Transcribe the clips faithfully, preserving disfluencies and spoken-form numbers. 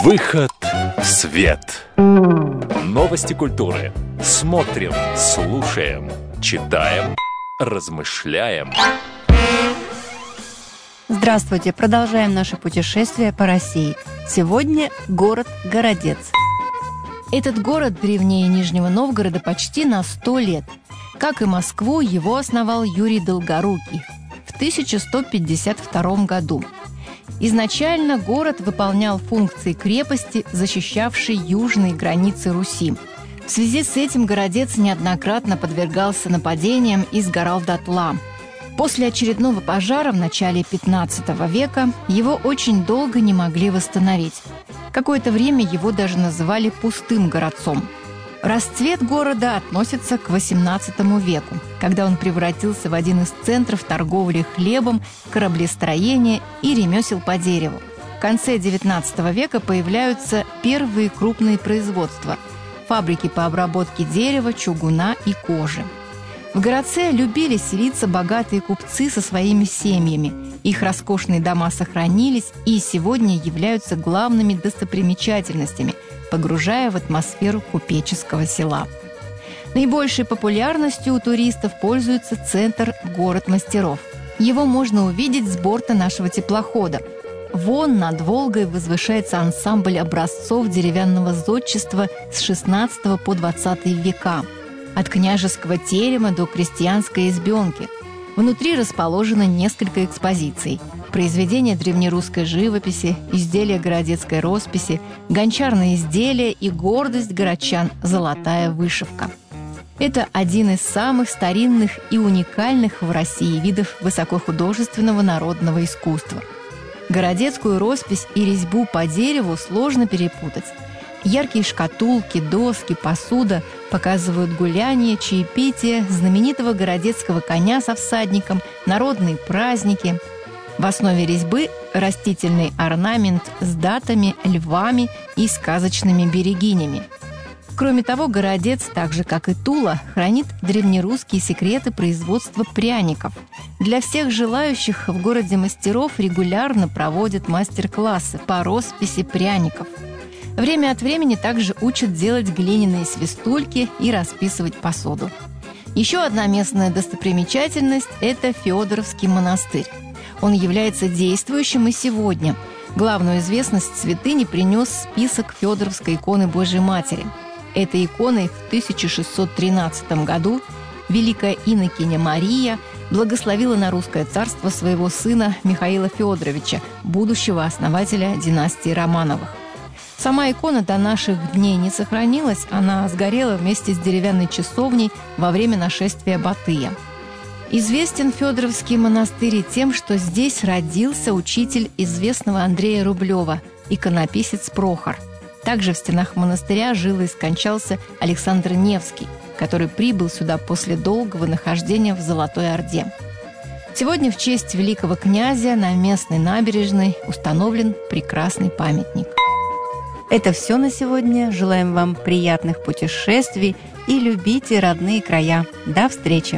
Выход в свет. Новости культуры. Смотрим, слушаем, читаем, размышляем. Здравствуйте! Продолжаем наше путешествие по России. Сегодня город Городец. Этот город древнее Нижнего Новгорода почти на сто лет. Как и Москву, его основал Юрий Долгорукий в тысяча сто пятьдесят втором году. Изначально город выполнял функции крепости, защищавшей южные границы Руси. В связи с этим Городец неоднократно подвергался нападениям и сгорал дотла. После очередного пожара в начале пятнадцатого века его очень долго не могли восстановить. Какое-то время его даже называли «пустым городцом». Расцвет города относится к восемнадцатому веку, когда он превратился в один из центров торговли хлебом, кораблестроения и ремесел по дереву. В конце девятнадцатого века появляются первые крупные производства – фабрики по обработке дерева, чугуна и кожи. В Городце любили селиться богатые купцы со своими семьями. Их роскошные дома сохранились и сегодня являются главными достопримечательностями, погружая в атмосферу купеческого села. Наибольшей популярностью у туристов пользуется центр «Город мастеров». Его можно увидеть с борта нашего теплохода. Вон над Волгой возвышается ансамбль образцов деревянного зодчества с шестнадцатого по двадцатый века. От княжеского терема до крестьянской избенки. Внутри расположено несколько экспозиций. Произведения древнерусской живописи, изделия городецкой росписи, гончарные изделия и гордость городчан – золотая вышивка. Это один из самых старинных и уникальных в России видов высокохудожественного народного искусства. Городецкую роспись и резьбу по дереву сложно перепутать. Яркие шкатулки, доски, посуда показывают гуляние, чаепитие, знаменитого городецкого коня со всадником, народные праздники. В основе резьбы растительный орнамент с датами, львами и сказочными берегинями. Кроме того, Городец, так же как и Тула, хранит древнерусские секреты производства пряников. Для всех желающих в городе мастеров регулярно проводят мастер-классы по росписи пряников. Время от времени также учат делать глиняные свистульки и расписывать посуду. Еще одна местная достопримечательность – это Федоровский монастырь. Он является действующим и сегодня. Главную известность святыни принес список Федоровской иконы Божьей Матери. Этой иконой в тысяча шестьсот тринадцатом году великая инокиня Мария благословила на русское царство своего сына Михаила Федоровича, будущего основателя династии Романовых. Сама икона до наших дней не сохранилась, она сгорела вместе с деревянной часовней во время нашествия Батыя. Известен Федоровский монастырь и тем, что здесь родился учитель известного Андрея Рублева, иконописец Прохор. Также в стенах монастыря жил и скончался Александр Невский, который прибыл сюда после долгого нахождения в Золотой Орде. Сегодня в честь великого князя на местной набережной установлен прекрасный памятник. Это все на сегодня. Желаем вам приятных путешествий и любите родные края. До встречи!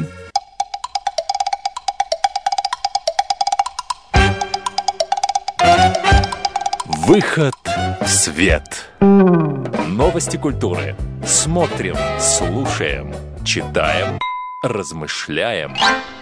Выход в свет. Новости культуры. Смотрим, слушаем, читаем, размышляем.